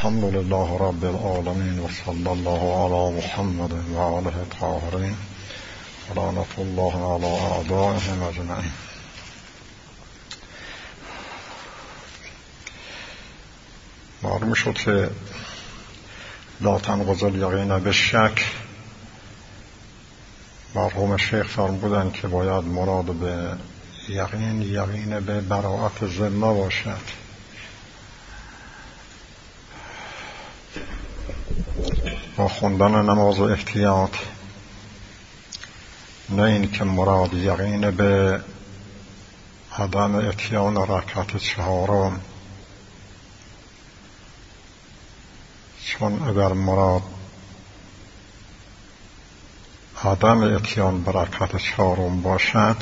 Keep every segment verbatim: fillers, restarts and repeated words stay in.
الحمد لله رب العالمين وصلى الله على محمد وآله الطاهرين ولعنة الله على أعدائهم أجمعين. معلوم شد که لا تنقض الیقین بالشک. مرحوم شیخ فرمودند که باید مراد به یقین یقین به براءت ذمه باشد. با خوندن نماز احتیاط، نه این که مراد یقین به عدم اتیان رکعت چهارم، چون اگر مراد عدم اتیان به رکعت چهارم باشد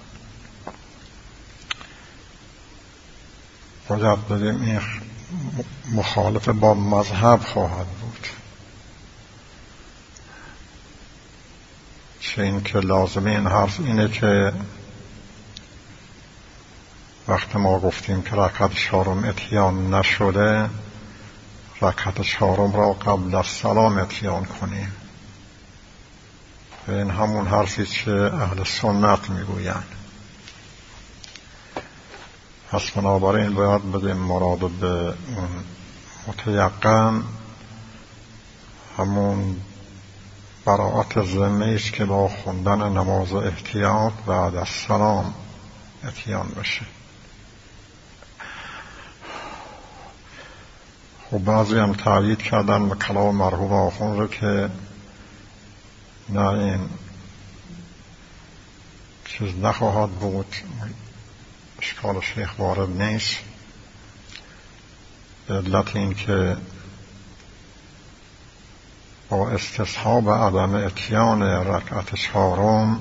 باید بگیم این مخالف با مذهب خواهد بود. چه این که لازم این حرف اینه که وقتی ما گفتیم که رکعت چهارم اتیان نشده، رکعت چهارم را قبل از سلام اتیان کنیم. و این همون حرفی که اهل سنت میگویند. پس بنابراین باید بگیم مراد به اون متیقن همون براءت ذمه است که با خوندن نماز احتیاط بعد از سلام اتیان بشه. خب بعضی هم تأیید کردن به کلام مرحوم آخوند رو که نه، این چیز نخواهد بود، اشکال شیخ وارد نیست، به علت این که با استصحاب عدم اتیان رکعت چهارم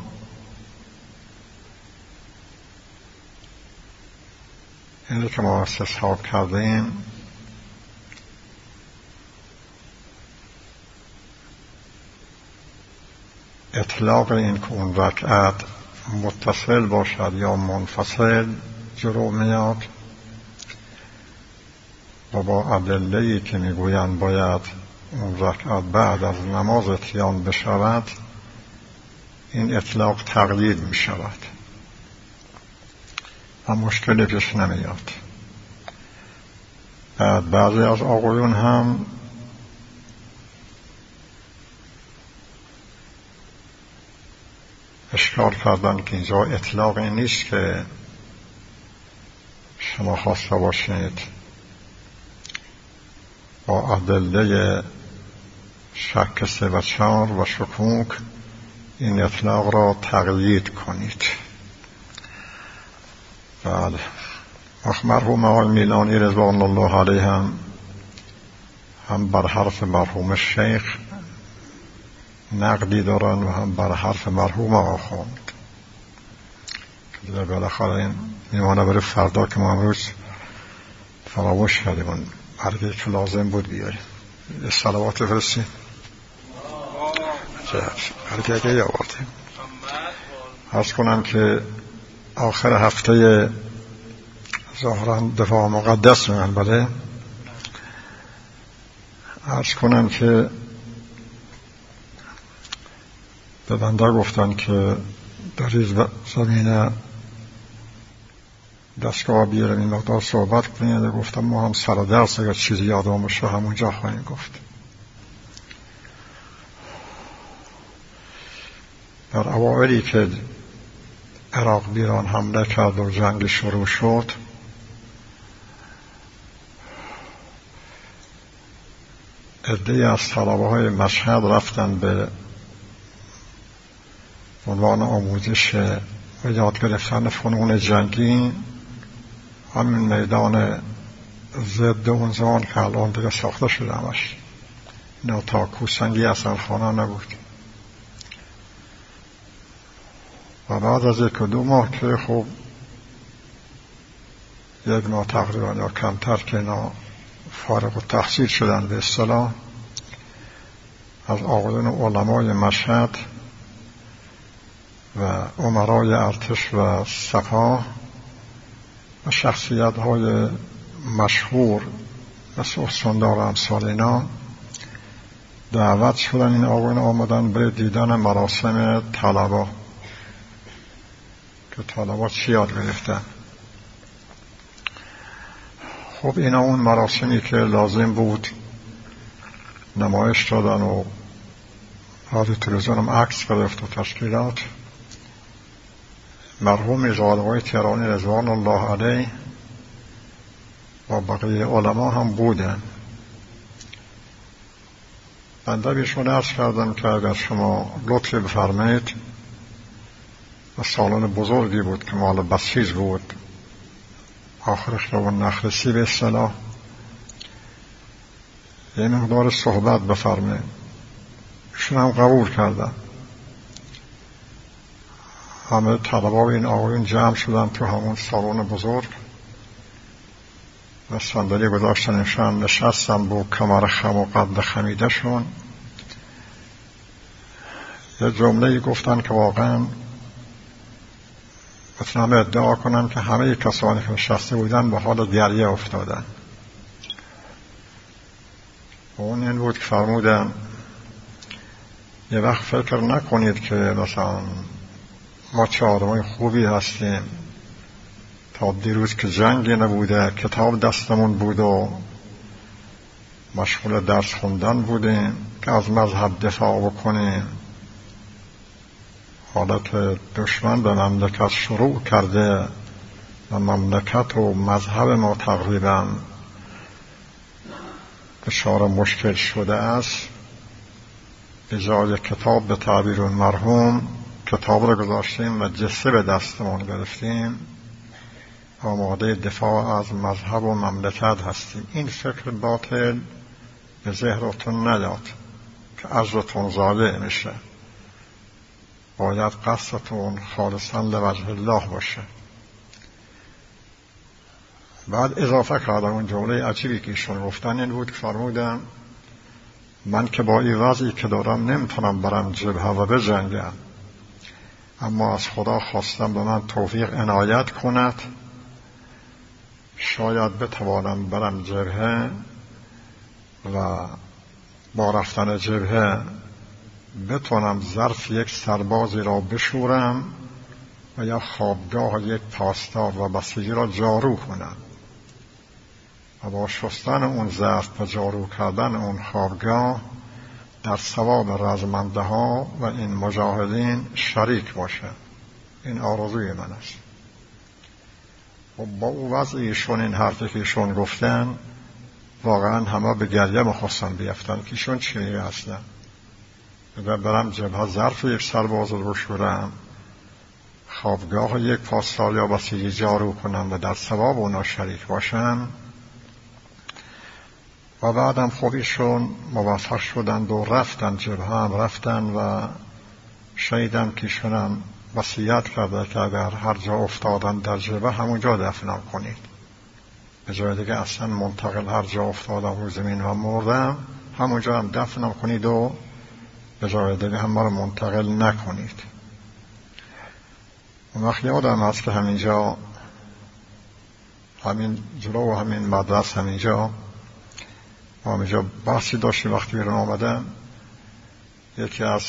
اینه که ما استصحاب کردیم اطلاق این که اون رکعت متصل باشد یا منفصل جلو میاد و با ادله‌ای که میگویند باید اون رکعت بعد از نماز اتیان بشود، این اطلاق تقلید می شود و مشکلی پیش نمیاد. بعد بعضی از آقایون هم اشکال کردن که اینجا اطلاقی نیست که شما خواسته باشید با ادله شک سه و چهار و شکوک این اطلاق را تقیید کنید. بله، مرحوم آقای میلانی رضوان الله علیه هم هم بر حرف مرحوم شیخ نقدی دارن و هم بر حرف مرحوم آخوند. بالاخره این میمانه برای فردا که ما امروز فراموش کردیم برگه که لازم بود بیاریم. یه صلوات فرستیم برگه اگه یاوردیم. عرض کنم که آخر هفته ظاهرا دفاع مقدس من بله عرض کنم که به بنده گفتن که در این زمینه دستگاه بیارم این مقدار صحبت کنید. گفتم ما هم سر درس اگر چیزی یادم باشه همونجا خواهیم گفت. در اوائلی که عراق بیران حمله کرد و جنگ شروع شد، عده‌ای از طلبه های مشهد رفتن به عنوان آموزش و یاد گرفتن فنون جنگی همین میدان ضد اون زمان که الان دیگه ساخته شده همش، نه تا کوسنگی اصلا خانه نبود. و بعد از یک دو ماه که خب یک ماه تقریبا یا کمتر که اینا فارغ التحصیل شدن به اصطلاح، از آقایان علمای مشهد و امرای ارتش و سپاه و شخصیت های مشهور مثل استاندار و امثال اینا دعوت شدن. این آقایون آمدن به دیدن مراسم طلبا که طلبا چی یاد گرفتن. خب اینا اون مراسمی که لازم بود نمایش دادن و رادیو تلویزیون هم عکس گرفت و تشکیلات. مرحوم میرزا آقای تهرانی رضوان الله علیه و بقیه علما هم بودن. بنده بیشون عرض کردم که اگر شما لطفی بفرمایید، و سالن بزرگی بود که مال بسیج بود، آخر خیابان نخلسی به اصطلاح، یه مقدار صحبت بفرمایید. ایشون هم قبول کردن. همه طلبا و این آقایون جمع شدن تو همون سالن بزرگ و صندلی گذاشتنشان نشستن با کمر خم و قد خمیده شون. یه جمله گفتن که واقعا بتونم ادعا کنم که همه کسانی که نشسته بودن به حال گریه افتادن. و اون این بود که فرمودن یه وقت فکر نکنید که مثلا ما چه آدمای خوبی هستیم، تا دیروز که جنگی نبوده کتاب دستمون بود و مشغول درس خوندن بودیم که از مذهب دفاع بکنیم. حالت دشمن به مملکت شروع کرده و مملکت و مذهب ما تقریبا دچار مشکل شده است. به جای کتاب به تعبیر مرحوم کتاب رو گذاشتیم و جسه به دستمون گرفتیم، آماده دفاع از مذهب و مملکت هستیم. این فکر باطل به ذهنتون نیاد که اجرتون ضایع میشه. باید قصدتون خالصا لوجه الله باشه. بعد اضافه کردم اون جمله عجیبی که ایشون گفتن این بود که فرمودن من که با این وضعی که دارم نمیتونم برم جبهه و بجنگم، اما از خدا خواستم به من توفیق عنایت کند، شاید بتوانم برم جبهه و با رفتن جبهه بتونم ظرف یک سربازی را بشورم و یا خوابگاه یک پاسدار و بسیجی را جارو کنم و با شستن اون ظرف و جارو کردن اون خوابگاه در ثواب رزمنده ها و این مجاهدین شریک باشه. این آرزوی من است. و با او وضعیشون این حرفی که ایشون گفتن واقعا همه به گریه مخواستن بیفتن که ایشون چی هستن. اگر برم جبهه ظرف یک سرباز رو بشورم، خوابگاه یک پاسدار یا بسیجی جارو کنم و در ثواب اونا شریک باشم. و بعدم خودشون موفق شدند و رفتن جبهه هم رفتن و شنیدم که ایشونم وصیت کرده که اگر هر جا افتادن در جبهه همونجا دفنم کنید، به جای دیگه اصلا منتقل هر جا افتادم رو زمین و مردم همونجا هم دفنم کنید و به جای دیگه هم ما رو منتقل نکنید. اون وقت یادم هست که همینجا همین جلو و همین مدرس همینجا ما همینجا بحثی داشتی. وقتی بیرون آمدم یکی از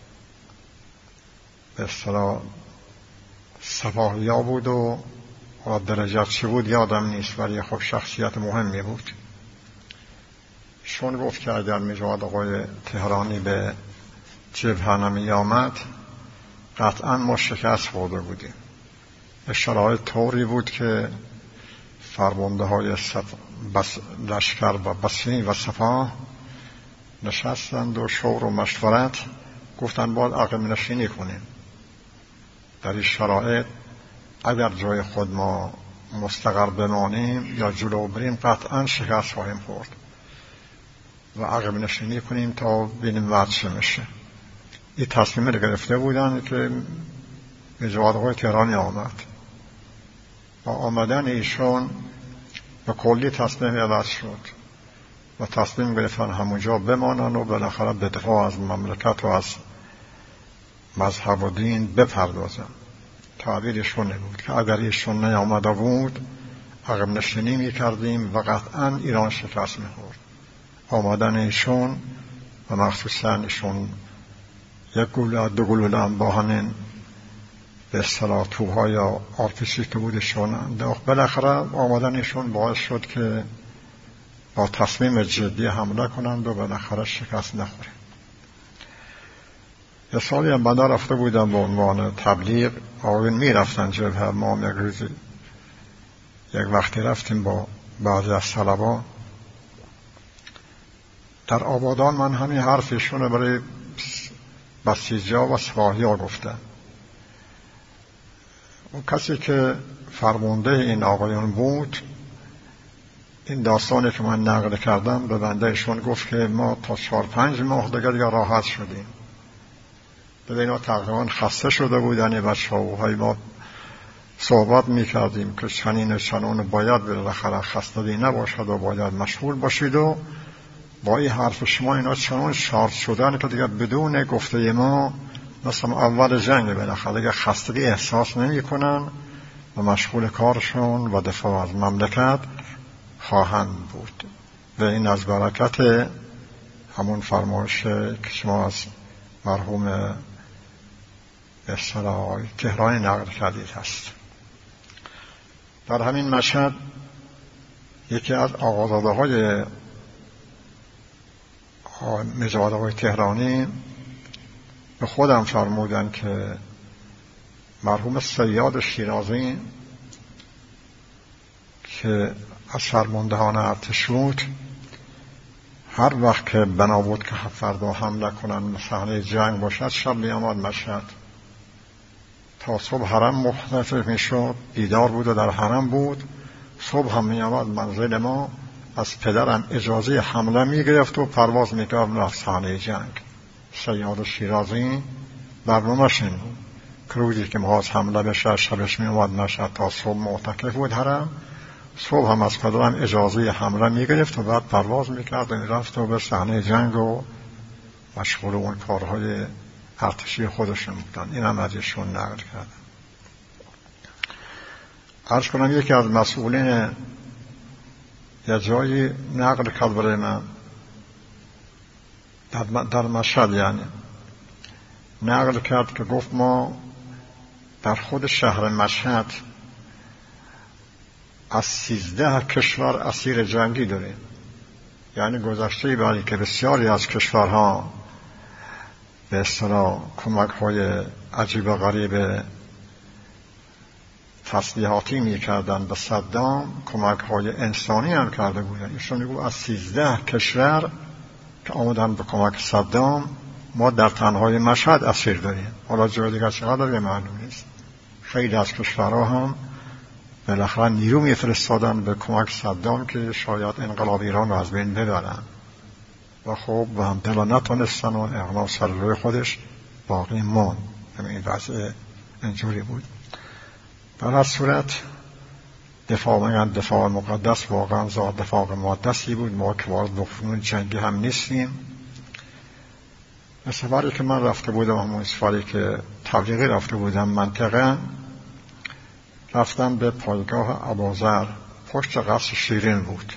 به اصطلاح سپاهیا بود و درجه چی بود یادم نیست، ولی خب شخصیت مهمی بود. شون گفت که اگر میجواد آقای تهرانی به جبهه نمی آمد قطعا ما شکست خورده بودیم. شرایط طوری بود که فرمانده های بس لشکر و بسیج و سپاه نشستند و شور و مشورت گفتن باید عقب نشینی کنیم. در این شرایط اگر جای خود ما مستقر بمانیم یا جلو بریم قطعا شکست خواهیم خورد و عقب نشینی کنیم تا ببینیم وضع چه میشه. این تصمیم رو گرفته بودن که به جواد آقای تهرانی آمد. با آمدن ایشون به کلی تصمیم عوض شد و تصمیم گرفتن همونجا بمانن و بالاخره به دفاع از مملکت و از مذهب و دین بپردازن. تعبیرشون بود که اگر ایشون نیامده بود عقب نشینی می کردیم و قطعا ایران شکست می خورد. آمدن ایشون و مخصوصا ایشون یک گلوله دو گلوله هم با همین به اصطلاح توهای یا آرتشی که بودشون انداخت. بالاخره آمدن ایشون باعث شد که با تصمیم جدی حمله کنند و بالاخره شکست نخوریم. یه سالی هم بنده رفته بودم به عنوان تبلیغ. آقایون می رفتن جبهه، ما هم یک روزی یک وقتی رفتیم با بعضی از طلبا در آبادان. من همین حرفشون برای بسیجا و سپاهی ها گفتم. اون کسی که فرمانده این آقایون بود این داستانی که من نقل کردم به بنده ایشون گفت که ما تا چهار پنج ماه دیگر یا راحت شدیم. به اینا تقریبا خسته شده بودن بچه های ما صحبت می کردیم که چنین چنان باید بالاخره خستگی نباشد و باید مشغول باشید و با این حرف شما اینا چنان شارژ شدن که دیگه بدون گفته ما مثلا اول جنگ بالاخره دیگه خستگی احساس نمی کنن و مشغول کارشون و دفاع از مملکت خواهند بود. و این از برکت همون فرمایش که شما از مرحوم به اصطلاح تهرانی نقل کردید هست. در همین مشهد یکی از آقازاده های نژاد آقای تهرانی به خودم فرمودن که مرحوم صیاد شیرازی که از فرماندهان ارتش بود هر وقت که بنا بود که فردا حمله کنن صحنه جنگ باشد شب می آمد مشهد تا صبح حرم مختلف می شد. بیدار بود و در حرم بود. صبح هم می آمد منزل ما. از پدرم اجازه حمله می گرفت و پرواز می کرد رفت صحنه جنگ. صیاد شیرازی برنامه‌ش این بود که روزی که می‌خواست حمله بشه شبش می آمد مشهد تا صبح معتکف بود حرم. صبح هم از پدرم اجازه حمله می گرفت و بعد پرواز می کرد و رفت و به صحنه جنگ و مشغول اون کارهای ارتشی خودشون بودن. این هم از ایشون نقل کردم. عرض کنم یکی از مسئولین یه جایی نقل کرد برای من در, در مشهد، یعنی نقل کرد که گفت ما در خود شهر مشهد از سیزده کشور اسیر جنگی داریم. یعنی گذشته باری که بسیاری از کشورها به اصطلاح کمک های عجیب و غریب تسلیحاتی می کردن به صدام، کمک های انسانی هم کرده بودن. ایشون میگو از سیزده کشور که آمدن به کمک صدام ما در تنهای مشهد اسیر داریم. حالا جای دیگر چقدر معلوم نیست. خیلی از کشورها هم بالاخره نیرو می فرستادن به کمک صدام که شاید انقلاب ایران رو از بین ببرن و خب و هم دلا نتونستن و اقناع سر روی خودش باقی مون. این وضع اینجوری بود. در هر صورت دفاع میگن دفاع مقدس، واقعا ذات دفاع مقدسی بود. ما که وارد فنون جنگی هم نیستیم. سفری که من رفته بودم همون سفری که تبلیغی رفته بودم منطقه، رفتم به پایگاه ابوذر پشت قصر شیرین بود.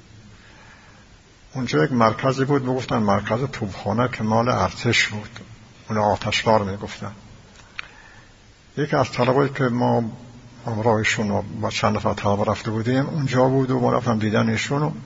اونجا یک مرکزی بود میگفتن مرکز توپخانه که مال ارتش بود. اون آتشبار میگفتن. یکی از طلبایی که ما همراهشون و با چند نفر طلبه رفته بودیم اونجا بود و ما رفتم دیدن ایشون و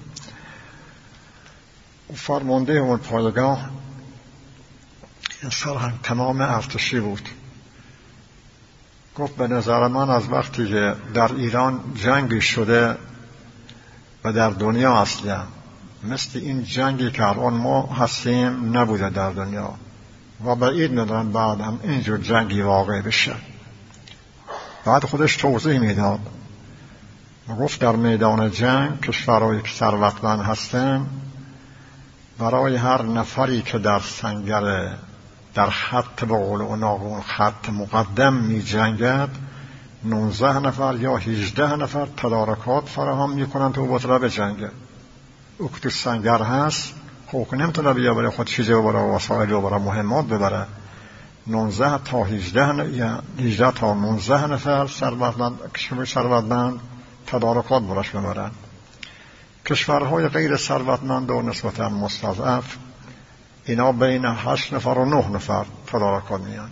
فرمانده اون پایگاه این سرهنگ تمام ارتشی بود. گفت به نظر من از وقتی که در ایران جنگی شده و در دنیا اصلا مثل این جنگی که الان ما هستیم نبوده در دنیا و بعید می‌دونم بعد هم اینجور جنگی واقع بشه. بعد خودش توضیح میداد و گفت در میدان جنگ کشورهایی که ثروتمند هستن برای هر نفری که در سنگر در خط به قول اون خط مقدم می جنگد نوزده نفر یا هجده نفر تدارکات فراهم می کنند تو بطره به جنگه. او که تو سنگر هست خب نمیتونه بیا برای خود چیزی ببره و وسایل و برای مهمات ببره. نوزده تا هجده یا هجده تا نوزده نفر ثروتمند کشور ثروتمند تدارکات برش ببرن. کشورهای غیر ثروتمند و نسبتا مستضعف اینا بین هشت نفر و نه نفر تدارکات میان.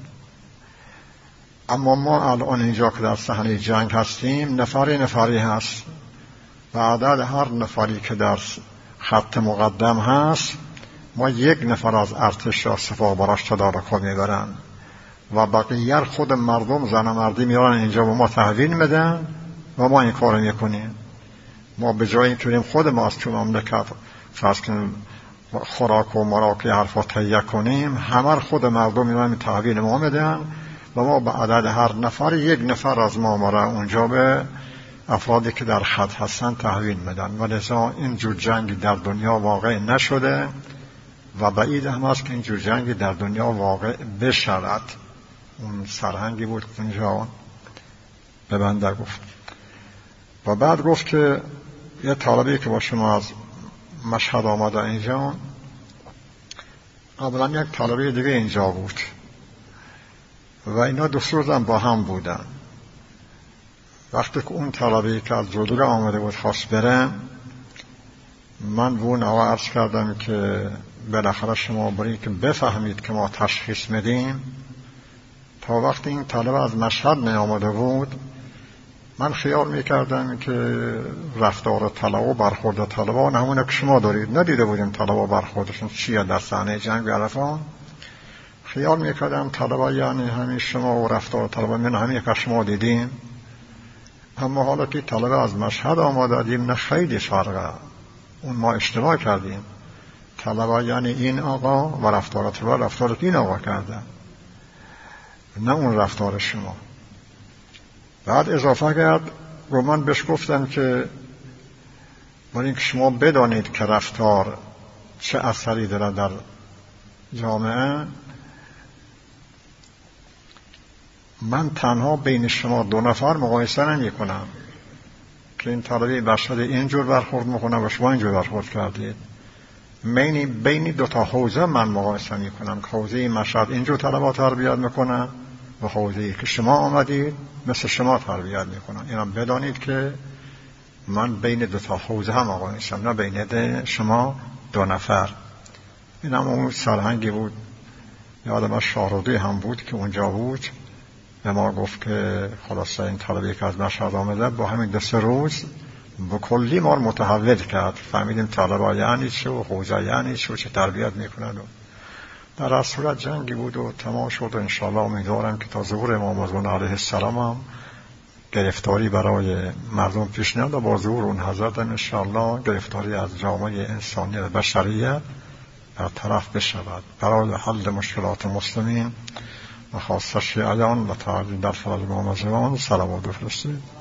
اما ما الان اینجا که در صحنه جنگ هستیم نفری نفری هست و عدد هر نفری که در خط مقدم هست ما یک نفر از ارتش یا سپاه براش تدارکات میبرن و بقیه خود مردم زن و مردی میارن اینجا و ما تحویل میدن و ما این کار میکنیم. ما به جای اینکه خود ما از تو مملکت فرض کنیم خوراک و مراک حرفا تهیه کنیم، همه خود مردم میارن تحویل ما میدن و ما به عدد هر نفر یک نفر از ما مرا اونجا به افرادی که در خط هستن تحویل میدن. و لذا این جور جنگی در دنیا واقع نشده و بعید هم است که این جور جنگی در دنیا واقع بشود. اون سرهنگی بود که اونجا به بنده گفت. و بعد گفت که یه طالبی که با شما از مشهد آمده اینجا، قبلا یک طالبی دیگه اینجا بود و اینا دو سه روز هم با هم بودن. وقتی که اون طالبی که از جلوی آمده بود خواست بره، من به اون آقا عرض کردم که بالاخره شما برید که بفهمید که ما تشخیص میدیم. تا وقتی این طالب از مشهد می آمده بود من خیال میکردم که رفتار طلبه و برخورد طلبه همونه که شما دارید. ندیده بودیم طلبه و برخوردشون چیه در صحنه جنگ عرفات. خیال میکردم طلبه یعنی همین شما و رفتار طلبه من همین که شما دیدیم. اما حالا که طلبه از مشهد آمده دیم نه خیلی فرقه. اون ما اشتباه کردیم. طلبه یعنی این آقا و رفتار طلبه رفتار این آقا کرده، نه اون رفتار شما. بعد اضافه کرد و من بهش گفتم که برای اینکه شما بدانید که رفتار چه اثری داره در جامعه، من تنها بین شما دو نفر مقایسه نمی کنم که این طالبی بشر اینجور برخورد میکنه و شما اینجور برخورد کردید. بین بین دو تا حوزه من مقایسه می کنم که حوزه مشهد اینجور طلبات تربیت میکنه و حوزه‌ای که شما آمدید مثل شما تربیت میکنن. اینا بدانید که من بین دو تا حوزه هم آقا نیستم، نه بین شما دو نفر. این هم اون سرهنگی بود، یادم از شاهرودی هم بود که اونجا بود به ما گفت که خلاصه این طلبی که از مشهد آمده با همین دو سه روز به کلی ما رو متحول کرد. فهمیدیم طلبا یعنی چه و حوزه یعنی چه و چه تربیت میکنن. و در از صورت جنگی بود و تمام شد و انشاءالله امیدوارم که تا ظهور امام مظلوم علیه السلام هم گرفتاری برای مردم پیش نیاد و با ظهور اون حضرت انشاءالله گرفتاری از جامعه انسانی و بشریت برطرف بشود برای حل مشکلات مسلمین و خاصه شیعیان و تعدیل در فرج امام مظلوم. صلوات بفرستید.